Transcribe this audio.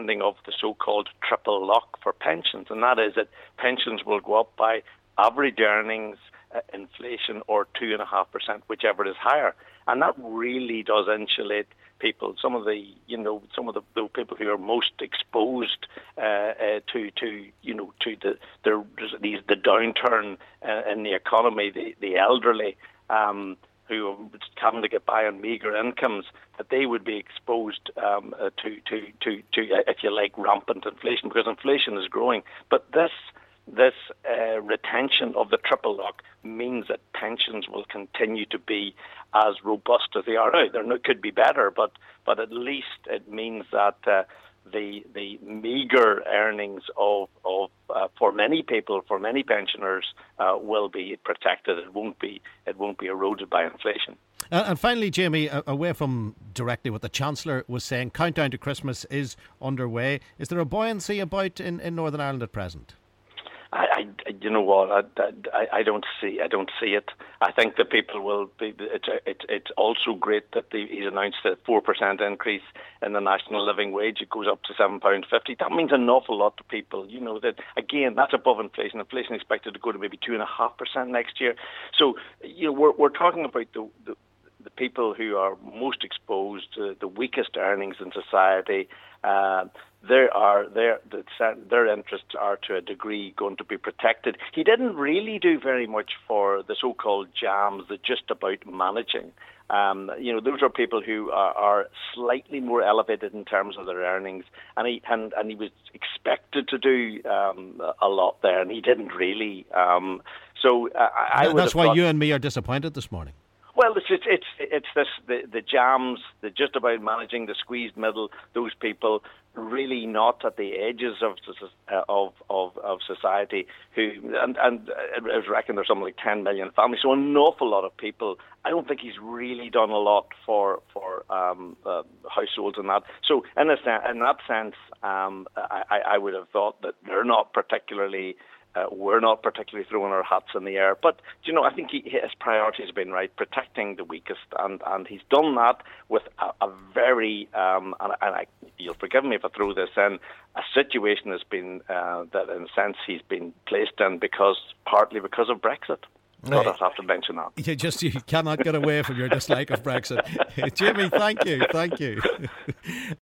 of the so-called triple lock for pensions, and that is that pensions will go up by average earnings, inflation, or 2.5%, whichever is higher, and that really does insulate people. Some of the people who are most exposed to the downturn in the economy, the elderly. Who are having to get by on meagre incomes, that they would be exposed to, if you like, rampant inflation, because inflation is growing. But this retention of the triple lock means that pensions will continue to be as robust as they are now. There could be better, but at least it means that the meagre earnings of for many people, for many pensioners, will be protected. It won't be eroded by inflation. And finally, Jamie, away from directly what the Chancellor was saying, countdown to Christmas is underway. Is there a buoyancy about in Northern Ireland at present? You know what? I don't see it. I think that people will be. It's also great that he's announced a 4% increase in the national living wage. It goes up to £7.50. That means an awful lot to people. You know that again. That's above inflation. Inflation is expected to go to maybe 2.5% next year. So we're talking about the people who are most exposed, the weakest earnings in society. Their interests are to a degree going to be protected. He didn't really do very much for the so-called jams, the just about managing. Those are people who are slightly more elevated in terms of their earnings, and he was expected to do a lot there, and he didn't really. That's why you and me are disappointed this morning. Well, it's the jams, the just about managing, the squeezed middle. Those people really not at the edges of society who and I reckon there's something like 10 million families. So an awful lot of people. I don't think he's really done a lot for households and that. So in that sense, I would have thought that they're not particularly. We're not particularly throwing our hats in the air, but I think his priority has been right, protecting the weakest, and he's done that with a very you'll forgive me if I throw this in, a situation has been that in a sense he's been placed in partly because of Brexit. I have to mention that. You cannot get away from your dislike of Brexit. Jimmy, thank you.